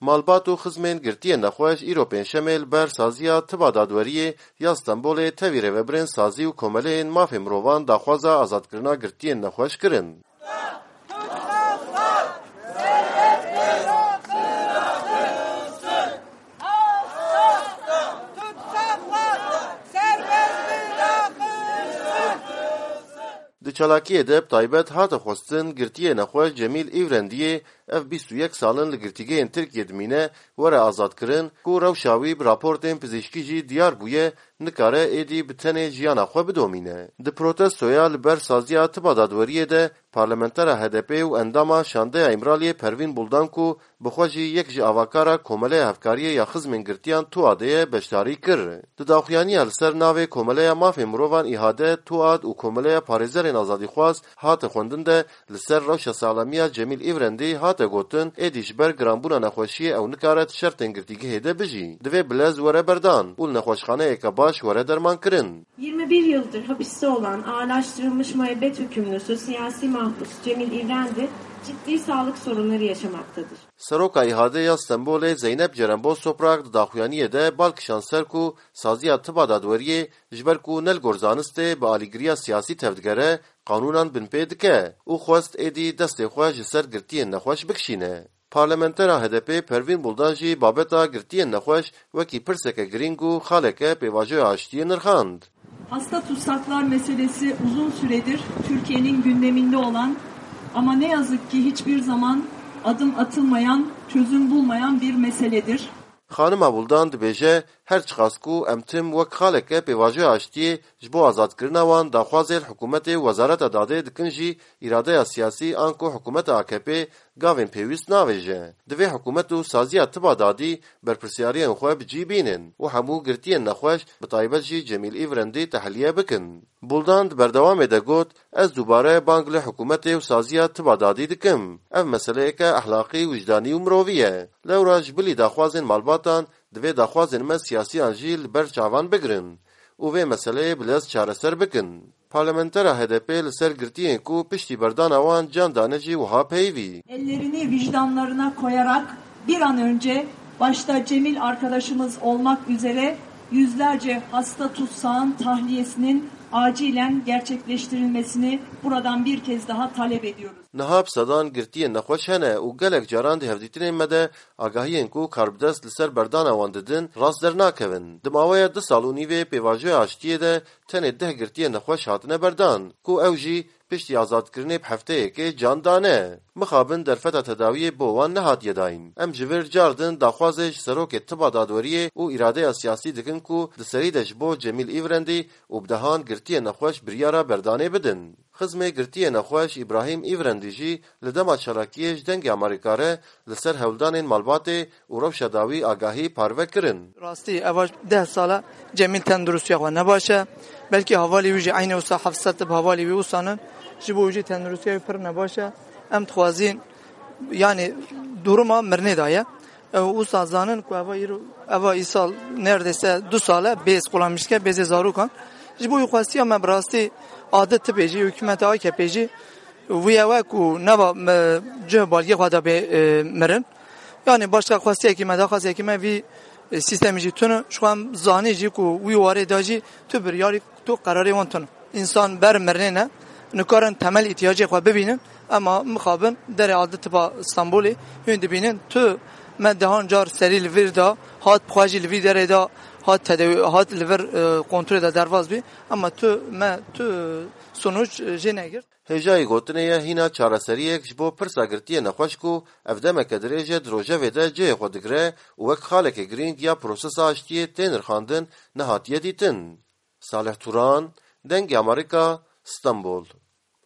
Malbat û xizmên girtiyên nexweş îro pênşemê li ber saziya tiba dadweriyê ya Stenbolê tevî rêveberên sazî û komeleyên mafê mirovan daxwaza azadkirina girtiyên nexweş kirin. Di çalakiyê de taybet hate xwestin girtiyê nexweş Cemîl Îvrendiyê ev 21 salin li girtîgehên Tirkiyê dimîne were azadkirin ku rewşa wî bi raportên pizîşkî jî diyar bûye nikare êdî bi tenê jiyana xwe bidomîne. Di protestoya li ber saziya tiba dadweriyê de parlamentera HDP û endama Şandeya İmraliyê Pervîn Buldan ku bi xwe jî yek ji avakara Komeleya Hevkariyê ya xizmên girtiyan Tuadê beşdarî kir. Di daxuyaniya li ser navê Komeleya Mafê Mirovan İhade, Tuad û Komeleya Parêzerên Azadîxwaz hate xwendin de li ser rewşa salemiya Cemîl Îvrendî hate gotin êdî ji ber giranbûna nexweşiyê ew nikare ti şertên girtîgehê de bijî. Divê bilez were berdan û li nexweşxaneyeke baş were derman kirin. 21 yıldır hapiste olan ağırlaştırılmış müebbet hükümlüsü siyasi mahpus Cemîl Îvrendi ciddi sağlık sorunları yaşamaktadır. Seroka İhade ya Stenbolê Zeynep Cerenboz Toprak di daxuyaniyê de balkişan ser ku saziya tiba dadweriyê ji ber ku nelgor zanistê bi alîgiriya siyasî tevdigere qanûnan binpê dike û xwest êdî destê xwe ji ser girtiyên nexweş bikişîne. Parlamentera HDP Pervîn Buldan jî babeta girtiyên nexweş wekî pirseke girîng û xaleke pêvajoya aştiyê nirxand. Hasta tutsaklar meselesi uzun süredir Türkiye'nin gündeminde olan ama ne yazık ki hiçbir zaman adım atılmayan, çözüm bulmayan bir meseledir. Xanima Buldan dibêje her çiqas ku em tim wek xaleke pêvajoya aştiyê ji bo azadkirina wan daxwazê hikûmetê û Wezareta Dadê dikin jî îradeya siyasî an ku hikûmeta AKP gavên pêwîst navêje. Divê hikûmet û saziya tiba dadî berpirsyariyên xwe bicîbînin û hemû girtiyên nexweş bi taybet jî Cemîl Îvrendî tehliye bikin. Buldan di berdewamê de got, ez dubare bang li hikûmetê û saziya tiba dadî dikim. Ev meseleyeke ehlaqî, wîcdanî û mirovî ye. Lewra ji bilî daxwazên malbatan divê daxwazên me siyasîyan jî li ber çavan bigirin û vê meseleyê bilez çareser bikin. Parlamentera HDP li ser girtiyên ku piştî berdana wan can dane jî wiha peyvî. Ellerini vicdanlarına koyarak bir an önce başta Cemil arkadaşımız olmak üzere yüzlerce hasta tutsağın tahliyesinin acilen gerçekleştirilmesini buradan bir kez daha talep ediyoruz. Niha sedan girtiyên nexweş hene û gelek caran di hevdîtinên me de agahiyên ku karbidest li ser berdana wan didin rast dernakevin. Di mawaya 2 sal û nîvê pêvajoya aştiyê de tenê 10 girtiyên nexweş hatine berdan ku ew jî piştî azadkirinê bi hefteyekê can dane. Mixabin derfeta tedawiyê bo wan nehatiye dayîn. Em ji vir cardin daxwazê ji serokê tiba dadweriyê û îradeya siyasî dikin ku di serî de ji bo Cemîl Îvrendî û bi dehan girtiyên nexweş biryara berdanê bidin. Xizmê girtiyên nexweş İbrahîm Îvrendî jî li dema çalakiyê ji dengê Amerîkare li ser hewldanên malbatê û rewşa dawî agahî parve kirin. Rastî ev 10 sala Cemîl tendurustiya xwe nebaş e. Belkî hevalê wî jî aynê wisa 700 tib hevalê wî wîsanin. Ji bo jî tendurustiya wî pir nebaş e. Em dixwazîn yani duruma mirinê da ye. Wisa zanin ku eva îsal nerdeyse 2 sal e bêz qulamişke bêzê zarokan. Ji bo wî xwestiya me bi rastî adet tibê jî hikûmeta AKP jî wî ew ku neva cih balgê xwe da mirin. Yani başka xwestiyekî me daxwazekî me vî sistemî jî tune şu an zanî jî ku wî warê da jî tu biryarî tu qerarê wan tune. İnsan ber mirinê ne nikarin temel ihtiyacê xwe bibînin ama mixabin derê adet tiba Stenbolê hûn dibînin tu me dehan car serî li vir da hat bixwe jî li vî derê da hat li vir kontrolê da dervaz bî ama tu sonuç jê negirt. Hêjayê gotinê ye hîna çareseriyek ji bo pirsa girtiyê nexweş ku ev demeke dirêj e di rojevê de cihê xwe digire û wek xaleke girîng ya prosesa aştiyê tên nirxandin nehatiye dîtin. Salih Turan, Dengê Amerîka, Stenbol.